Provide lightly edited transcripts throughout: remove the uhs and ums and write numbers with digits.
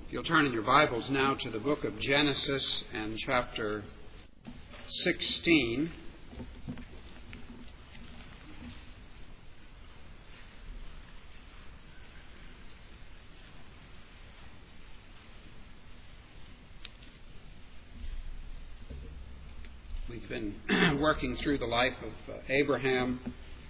If you'll turn in your Bibles now to the book of Genesis and chapter 16. We've been working through the life of Abraham.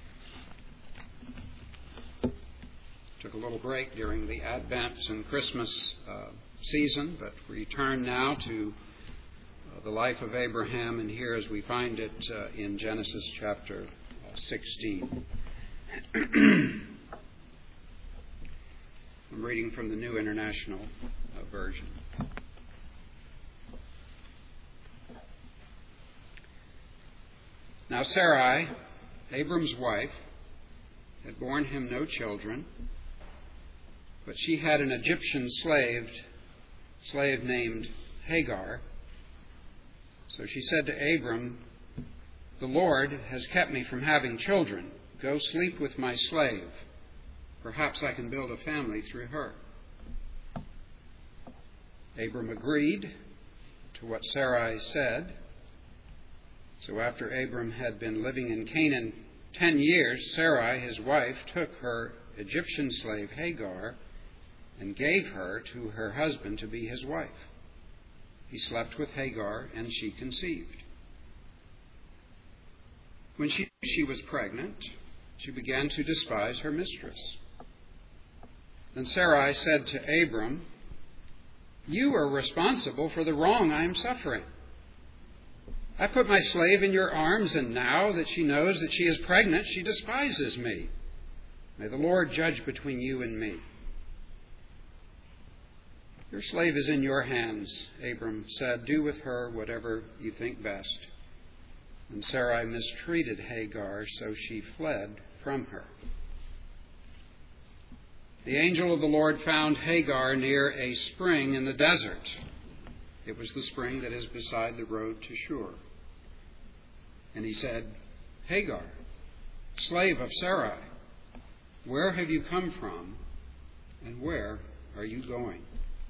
Took a little break during the Advent and Christmas season, but we turn now to the life of Abraham, and here as we find it in Genesis chapter 16. I'm reading from the New International Version. Now Sarai, Abram's wife, had borne him no children, but she had an Egyptian slave named Hagar. So she said to Abram, "The Lord has kept me from having children. Go sleep with my slave. Perhaps I can build a family through her." Abram agreed to what Sarai said. So after Abram had been living in Canaan 10 years, Sarai, his wife, took her Egyptian slave Hagar and gave her to her husband to be his wife. He slept with Hagar, and she conceived. When she was pregnant, she began to despise her mistress. Then Sarai said to Abram, "You are responsible for the wrong I am suffering. I put my slave in your arms, and now that she knows that she is pregnant, she despises me. May the Lord judge between you and me." "Your slave is in your hands," Abram said. "Do with her whatever you think best." And Sarai mistreated Hagar, so she fled from her. The angel of the Lord found Hagar near a spring in the desert. It was the spring that is beside the road to Shur. And he said, "Hagar, slave of Sarai, where have you come from, and where are you going?"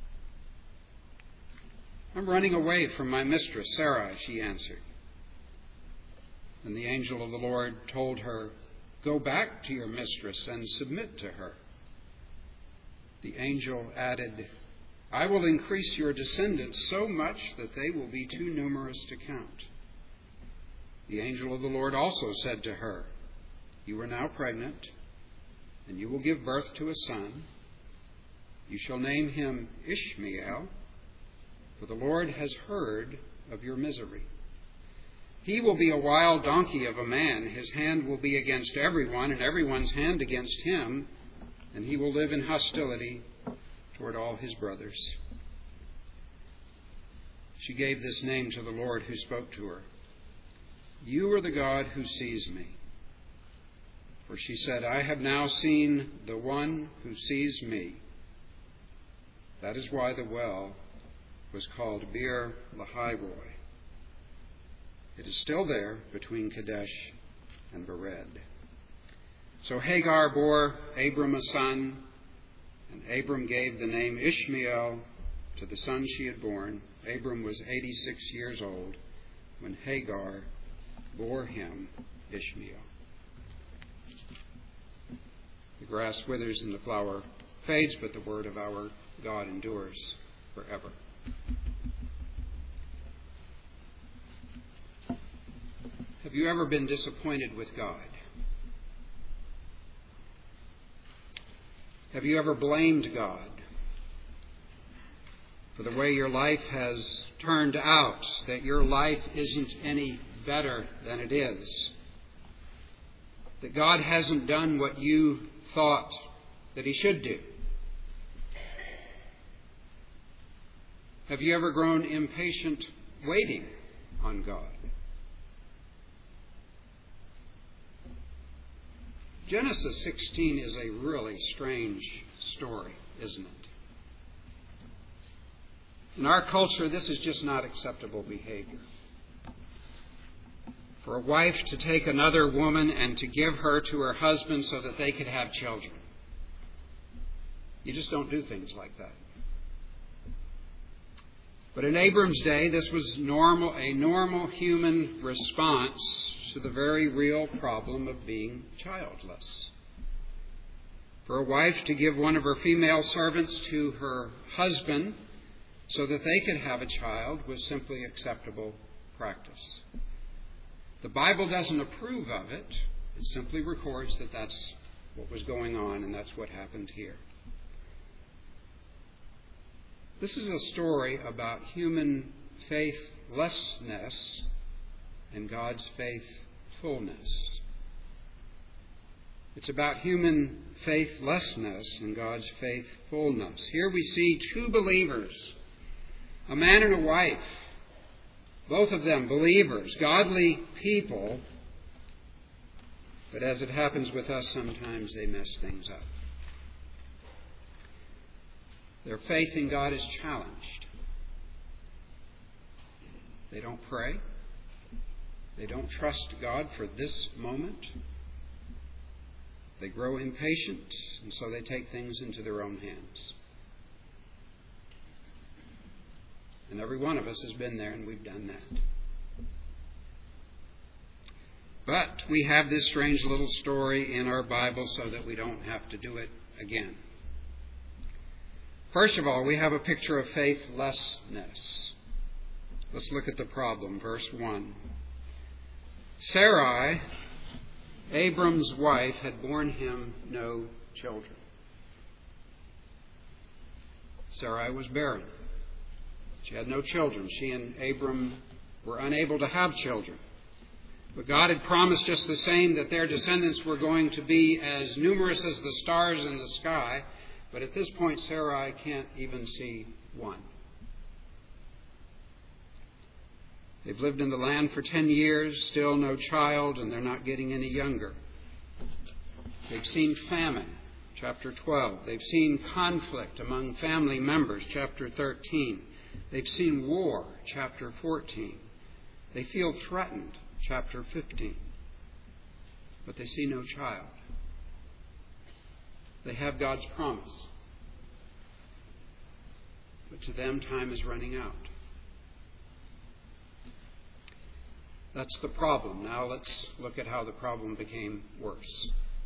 "I'm running away from my mistress, Sarai," she answered. And the angel of the Lord told her, "Go back to your mistress and submit to her." The angel added, "I will increase your descendants so much that they will be too numerous to count." The angel of the Lord also said to her, "You are now pregnant, and you will give birth to a son. You shall name him Ishmael, for the Lord has heard of your misery. He will be a wild donkey of a man. His hand will be against everyone, and everyone's hand against him, and he will live in hostility toward all his brothers." She gave this name to the Lord who spoke to her, "You are the God who sees me." For she said, "I have now seen the one who sees me." That is why the well was called Beer Lahai-roi. It is still there between Kadesh and Bered. So Hagar bore Abram a son, and Abram gave the name Ishmael to the son she had born. Abram was 86 years old when Hagar bore him Ishmael. The grass withers and the flower fades, but the word of our God endures forever. Have you ever been disappointed with God? Have you ever blamed God for the way your life has turned out, that your life isn't any better than it is, that God hasn't done what you thought that He should do? Have you ever grown impatient waiting on God? Genesis 16 is a really strange story, isn't it? In our culture, this is just not acceptable behavior. For a wife to take another woman and to give her to her husband so that they could have children. You just don't do things like that. But in Abram's day, this was a normal human response to the very real problem of being childless. For a wife to give one of her female servants to her husband so that they could have a child was simply acceptable practice. The Bible doesn't approve of it. It simply records that that's what was going on, and that's what happened here. This is a story about human faithlessness and God's faithfulness. It's about human faithlessness and God's faithfulness. Here we see two believers, a man and a wife, both of them believers, godly people, but as it happens with us, sometimes they mess things up. Their faith in God is challenged. They don't pray. They don't trust God for this moment. They grow impatient, and so they take things into their own hands. And every one of us has been there, and we've done that. But we have this strange little story in our Bible so that we don't have to do it again. First of all, we have a picture of faithlessness. Let's look at the problem. Verse 1. Sarai, Abram's wife, had borne him no children. Sarai was barren. She had no children. She and Abram were unable to have children. But God had promised just the same that their descendants were going to be as numerous as the stars in the sky. But at this point, Sarai can't even see one. They've lived in the land for 10 years, still no child, and they're not getting any younger. They've seen famine, chapter 12. They've seen conflict among family members, chapter 13. They've seen war, chapter 14. They feel threatened, chapter 15. But they see no child. They have God's promise. But to them, time is running out. That's the problem. Now let's look at how the problem became worse.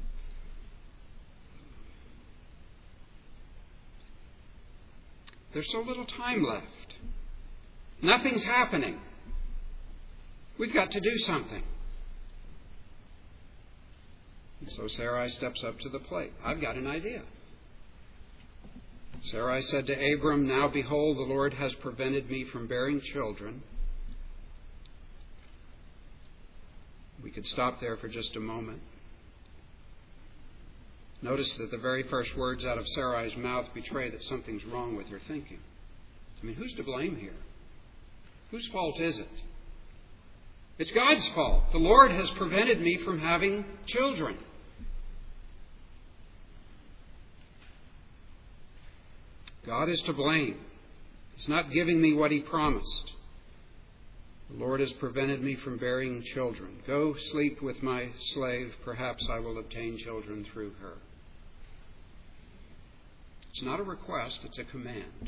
There's so little time left. Nothing's happening. We've got to do something. And so Sarai steps up to the plate. I've got an idea. Sarai said to Abram, "Now behold, the Lord has prevented me from bearing children." We could stop there for just a moment. Notice that the very first words out of Sarai's mouth betray that something's wrong with her thinking. I mean, who's to blame here? Whose fault is it? It's God's fault. The Lord has prevented me from having children. God is to blame. He's not giving me what He promised. The Lord has prevented me from bearing children. Go sleep with my slave. Perhaps I will obtain children through her. It's not a request, it's a command.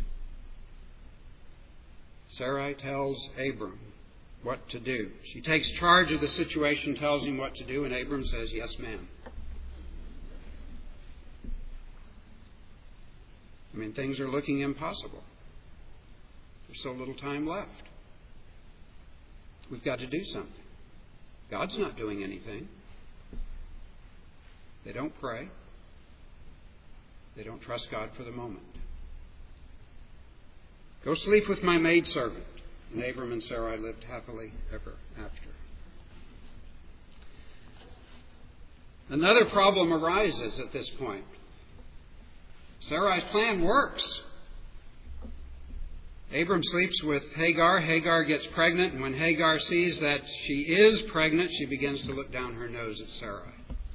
Sarai tells Abram what to do. She takes charge of the situation, tells him what to do, and Abram says, "Yes, ma'am." I mean, things are looking impossible. There's so little time left. We've got to do something. God's not doing anything. They don't pray. They don't trust God for the moment. Go sleep with my maidservant. And Abram and Sarai lived happily ever after. Another problem arises at this point. Sarai's plan works. Abram sleeps with Hagar. Hagar gets pregnant, and when Hagar sees that she is pregnant, she begins to look down her nose at Sarai.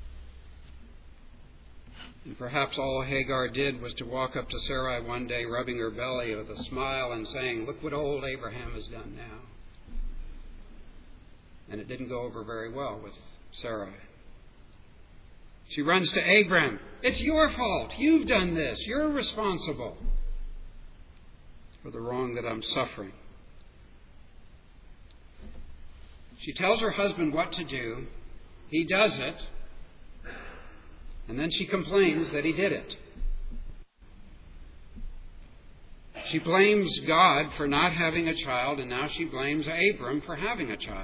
And perhaps all Hagar did was to walk up to Sarai one day, rubbing her belly with a smile and saying, "Look what old Abraham has done now." And it didn't go over very well with Sarai. She runs to Abram. "It's your fault. You've done this. You're responsible for the wrong that I'm suffering." She tells her husband what to do. He does it. And then she complains that he did it. She blames God for not having a child, and now she blames Abram for having a child.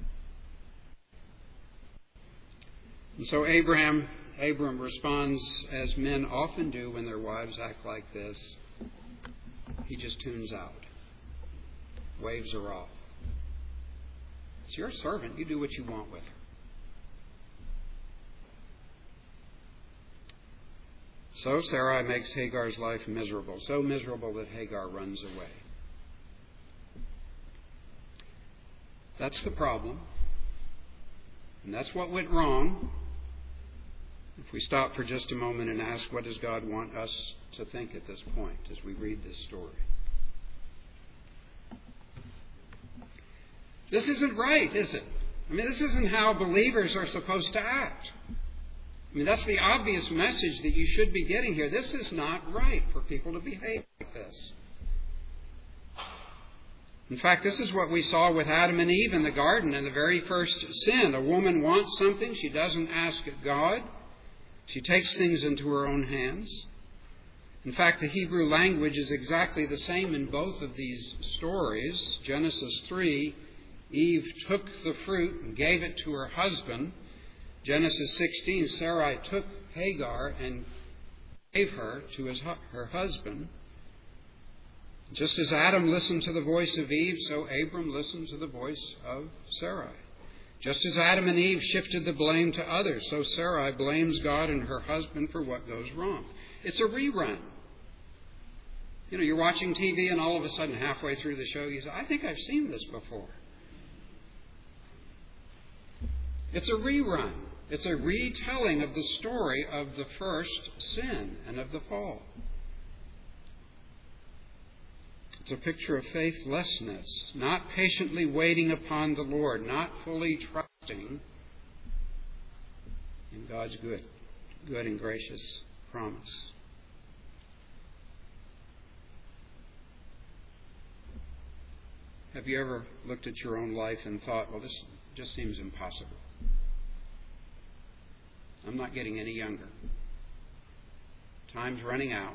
And so Abram responds as men often do when their wives act like this. He just tunes out. Waves her off. It's your servant. You do what you want with her. So Sarai makes Hagar's life miserable, so miserable that Hagar runs away. That's the problem. And that's what went wrong. If we stop for just a moment and ask, what does God want us to think at this point as we read this story? This isn't right, is it? I mean, this isn't how believers are supposed to act. I mean, that's the obvious message that you should be getting here. This is not right for people to behave like this. In fact, this is what we saw with Adam and Eve in the garden in the very first sin. A woman wants something. She doesn't ask God. She takes things into her own hands. In fact, the Hebrew language is exactly the same in both of these stories. Genesis 3, Eve took the fruit and gave it to her husband. Genesis 16, Sarai took Hagar and gave her to her husband. Just as Adam listened to the voice of Eve, so Abram listened to the voice of Sarai. Just as Adam and Eve shifted the blame to others, so Sarai blames God and her husband for what goes wrong. It's a rerun. You know, you're watching TV and all of a sudden halfway through the show you say, I think I've seen this before. It's a rerun. It's a retelling of the story of the first sin and of the fall. It's a picture of faithlessness, not patiently waiting upon the Lord, not fully trusting in God's good and gracious promise. Have you ever looked at your own life and thought, well, this just seems impossible? I'm not getting any younger. Time's running out.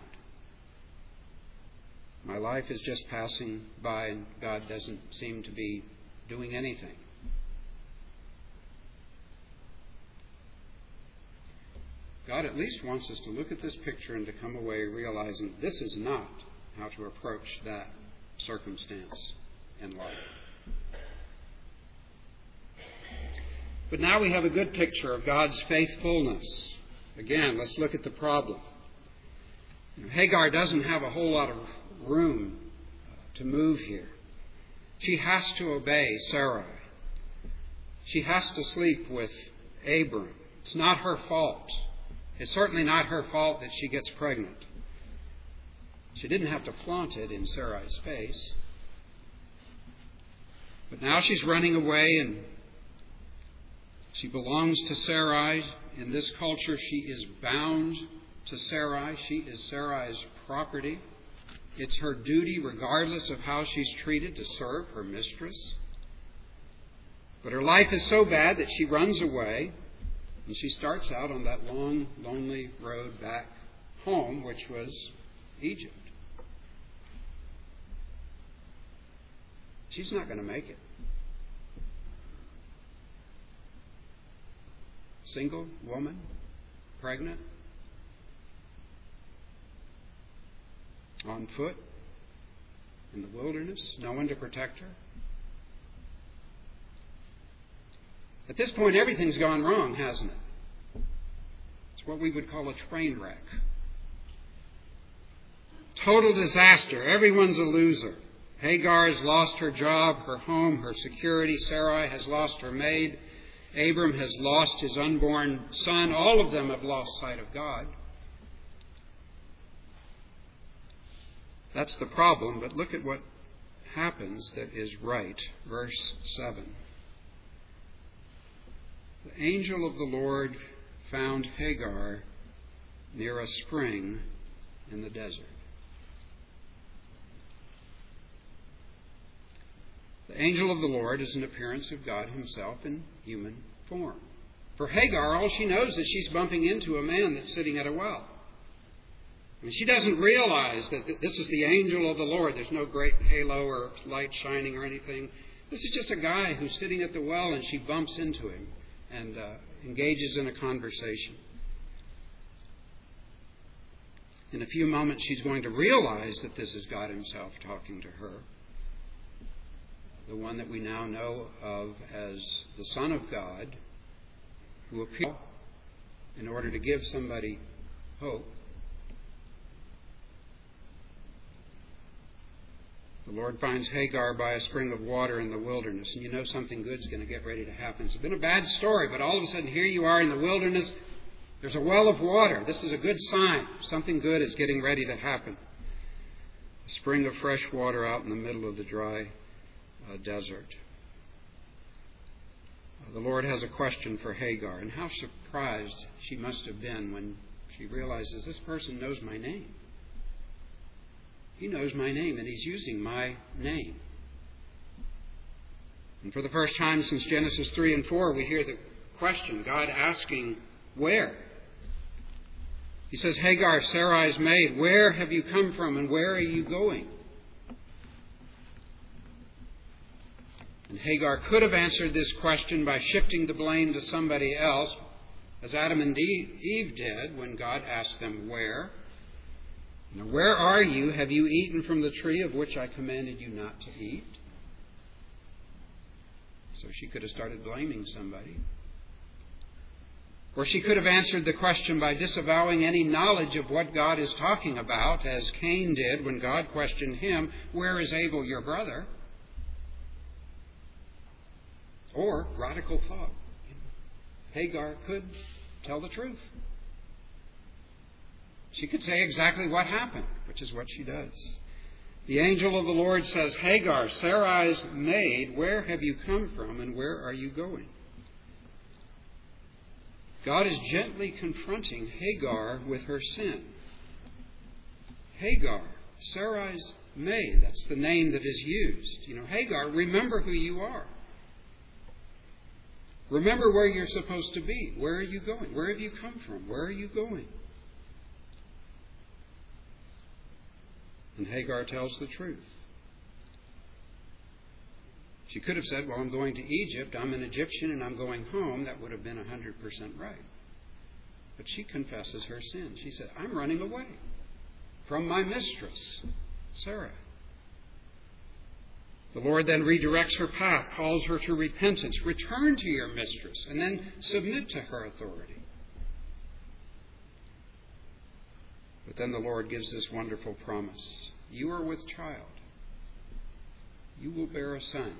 My life is just passing by and God doesn't seem to be doing anything. God at least wants us to look at this picture and to come away realizing this is not how to approach that circumstance in life. But now we have a good picture of God's faithfulness. Again, let's look at the problem. Hagar doesn't have a whole lot of room to move here. She has to obey Sarai. She has to sleep with Abram. It's not her fault. It's certainly not her fault that she gets pregnant. She didn't have to flaunt it in Sarai's face. But now she's running away and she belongs to Sarai. In this culture, she is bound to Sarai. She is Sarai's property. It's her duty, regardless of how she's treated, to serve her mistress. But her life is so bad that she runs away, and she starts out on that long, lonely road back home, which was Egypt. She's not going to make it. Single woman, pregnant, on foot, in the wilderness, no one to protect her. At this point, everything's gone wrong, hasn't it? It's what we would call a train wreck. Total disaster. Everyone's a loser. Hagar has lost her job, her home, her security. Sarai has lost her maid. Abram has lost his unborn son. All of them have lost sight of God. That's the problem, but look at what happens that is right. Verse 7. The angel of the Lord found Hagar near a spring in the desert. The angel of the Lord is an appearance of God himself in human form. For Hagar, all she knows is she's bumping into a man that's sitting at a well. I mean, she doesn't realize that this is the angel of the Lord. There's no great halo or light shining or anything. This is just a guy who's sitting at the well, and she bumps into him and engages in a conversation. In a few moments, she's going to realize that this is God himself talking to her, the one that we now know of as the Son of God, who appeared in order to give somebody hope. The Lord finds Hagar by a spring of water in the wilderness, and you know something good's going to get ready to happen. It's been a bad story, but all of a sudden here you are in the wilderness. There's a well of water. This is a good sign. Something good is getting ready to happen. A spring of fresh water out in the middle of the dry desert. The Lord has a question for Hagar, and how surprised she must have been when she realizes this person knows my name. He knows my name, and he's using my name. And for the first time since Genesis 3 and 4, we hear the question, God asking, where? He says, Hagar, Sarai's maid, where have you come from and where are you going? And Hagar could have answered this question by shifting the blame to somebody else, as Adam and Eve did when God asked them, where? Now, where are you? Have you eaten from the tree of which I commanded you not to eat? So she could have started blaming somebody. Or she could have answered the question by disavowing any knowledge of what God is talking about, as Cain did when God questioned him, where is Abel, your brother? Or, radical thought, Hagar could tell the truth. She could say exactly what happened, which is what she does. The angel of the Lord says, Hagar, Sarai's maid, where have you come from and where are you going? God is gently confronting Hagar with her sin. Hagar, Sarai's maid, that's the name that is used. Hagar, remember who you are. Remember where you're supposed to be. Where are you going? Where have you come from? Where are you going? And Hagar tells the truth. She could have said, well, I'm going to Egypt. I'm an Egyptian and I'm going home. That would have been 100% right. But she confesses her sin. She said, I'm running away from my mistress, Sarah. The Lord then redirects her path, calls her to repentance. Return to your mistress and then submit to her authority. But then the Lord gives this wonderful promise. You are with child. You will bear a son.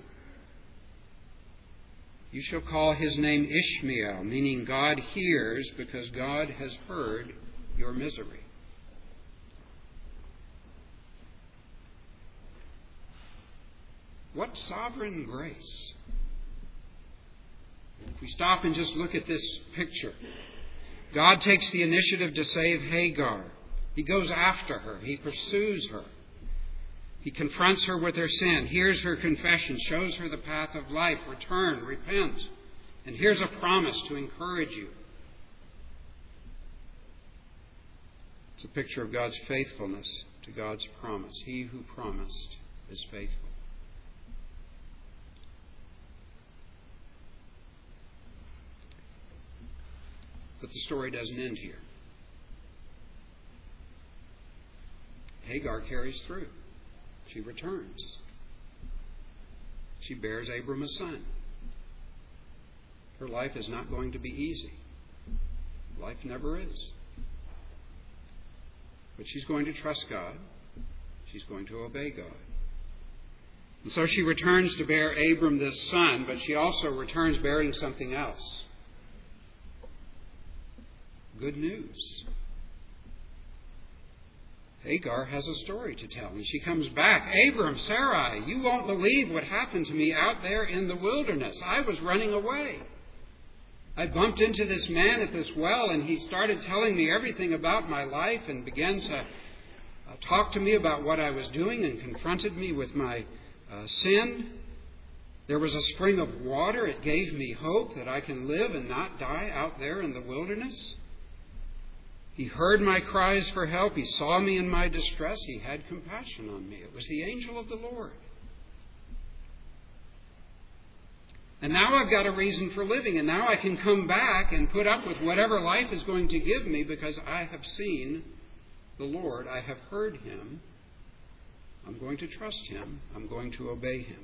You shall call his name Ishmael, meaning God hears, because God has heard your misery. What sovereign grace. If we stop and just look at this picture, God takes the initiative to save Hagar. He goes after her. He pursues her. He confronts her with her sin, hears her confession, shows her the path of life. Return, repent. And here's a promise to encourage you. It's a picture of God's faithfulness to God's promise. He who promised is faithful. But the story doesn't end here. Hagar carries through. She returns. She bears Abram a son. Her life is not going to be easy. Life never is. But she's going to trust God. She's going to obey God. And so she returns to bear Abram this son, but she also returns bearing something else. Good news. Hagar has a story to tell. And she comes back. Abram, Sarai, you won't believe what happened to me out there in the wilderness. I was running away. I bumped into this man at this well, and he started telling me everything about my life and began to talk to me about what I was doing and confronted me with my sin. There was a spring of water. It gave me hope that I can live and not die out there in the wilderness. He heard my cries for help. He saw me in my distress. He had compassion on me. It was the angel of the Lord. And now I've got a reason for living, and now I can come back and put up with whatever life is going to give me because I have seen the Lord. I have heard Him. I'm going to trust Him. I'm going to obey Him.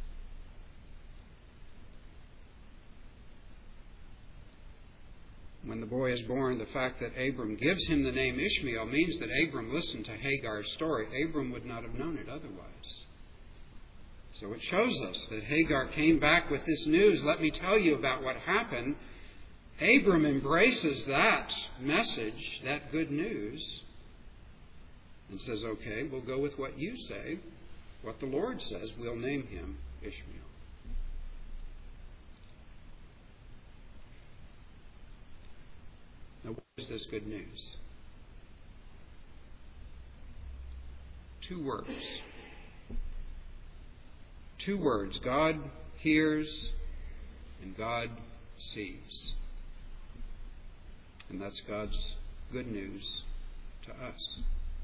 When the boy is born, the fact that Abram gives him the name Ishmael means that Abram listened to Hagar's story. Abram would not have known it otherwise. So it shows us that Hagar came back with this news. Let me tell you about what happened. Abram embraces that message, that good news, and says, okay, we'll go with what you say, what the Lord says. We'll name him Ishmael. Now, what is this good news? 2 words. 2 words. God hears and God sees. And that's God's good news to us.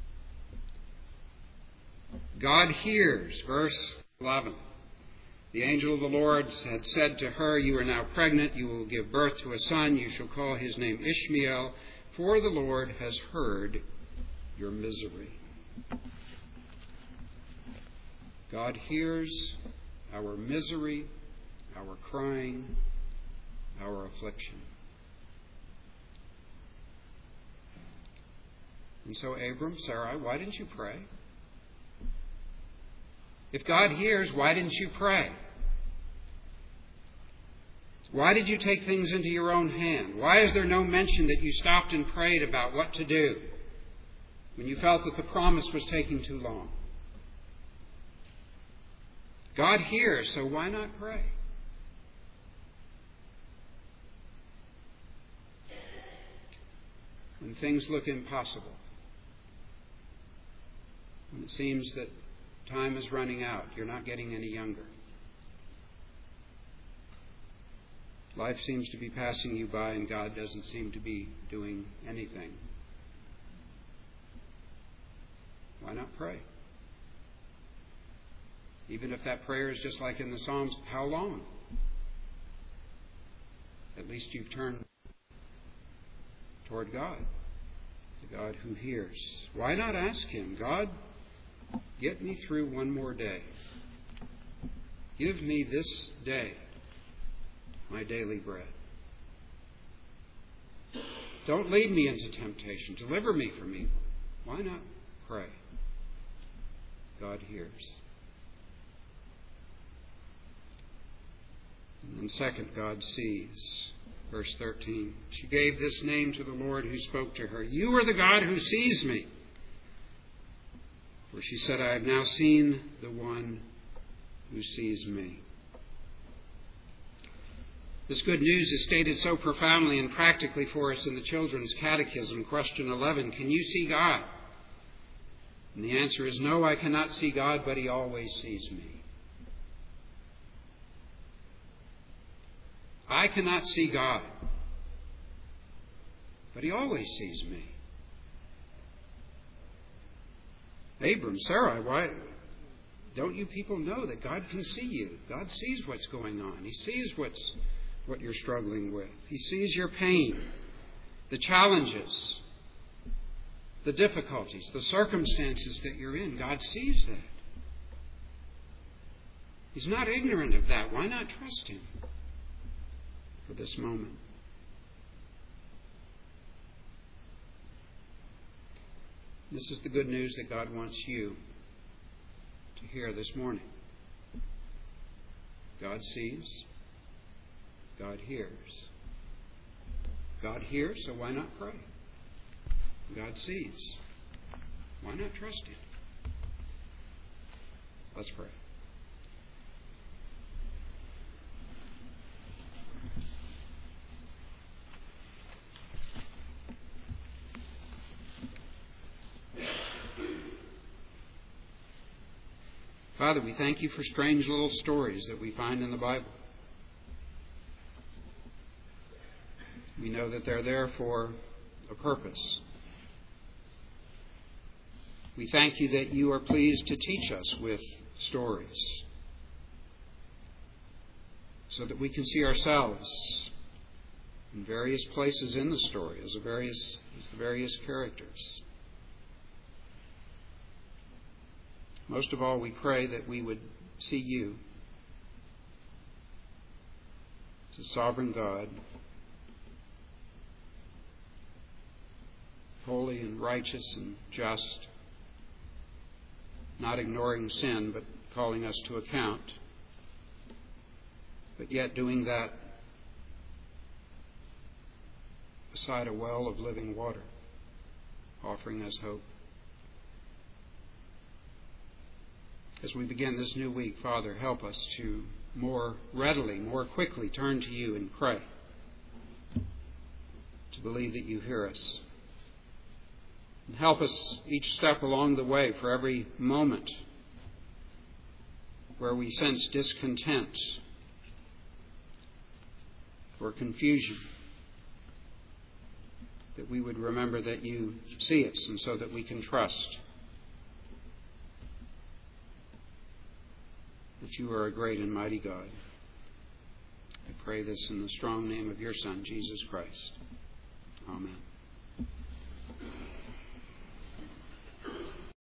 God hears, verse 11. The angel of the Lord had said to her, you are now pregnant, you will give birth to a son, you shall call his name Ishmael, for the Lord has heard your misery. God hears our misery, our crying, our affliction. And so, Abram, Sarai, why didn't you pray? If God hears, why didn't you pray? Why did you take things into your own hand? Why is there no mention that you stopped and prayed about what to do when you felt that the promise was taking too long? God hears, so why not pray? When things look impossible, when it seems that time is running out, you're not getting any younger. Life seems to be passing you by and God doesn't seem to be doing anything. Why not pray? Even if that prayer is just like in the Psalms, how long? At least you've turned toward God, the God who hears. Why not ask Him, God, get me through one more day. Give me this day my daily bread. Don't lead me into temptation. Deliver me from evil. Why not pray? God hears. And then second, God sees. Verse 13. She gave this name to the Lord who spoke to her. You are the God who sees me. For she said, I have now seen the one who sees me. This good news is stated so profoundly and practically for us in the Children's Catechism. Question 11, can you see God? And the answer is no, I cannot see God, but He always sees me. I cannot see God, but He always sees me. Abram, Sarai, why don't you people know that God can see you? God sees what's going on. He sees what you're struggling with. He sees your pain, the challenges, the difficulties, the circumstances that you're in. God sees that. He's not ignorant of that. Why not trust Him for this moment? This is the good news that God wants you to hear this morning. God sees. God hears. God hears, so why not pray? God sees. Why not trust Him? Let's pray. Father, we thank you for strange little stories that we find in the Bible. We know that they're there for a purpose. We thank you that you are pleased to teach us with stories so that we can see ourselves in various places in the story as the various characters. Most of all, we pray that we would see you as a sovereign God, holy and righteous and just, not ignoring sin, but calling us to account, but yet doing that beside a well of living water, offering us hope. As we begin this new week, Father, help us to more readily, more quickly turn to you and pray, to believe that you hear us. And help us each step along the way, for every moment where we sense discontent or confusion, that we would remember that you see us, and so that we can trust that you are a great and mighty God. I pray this in the strong name of your Son, Jesus Christ. Amen.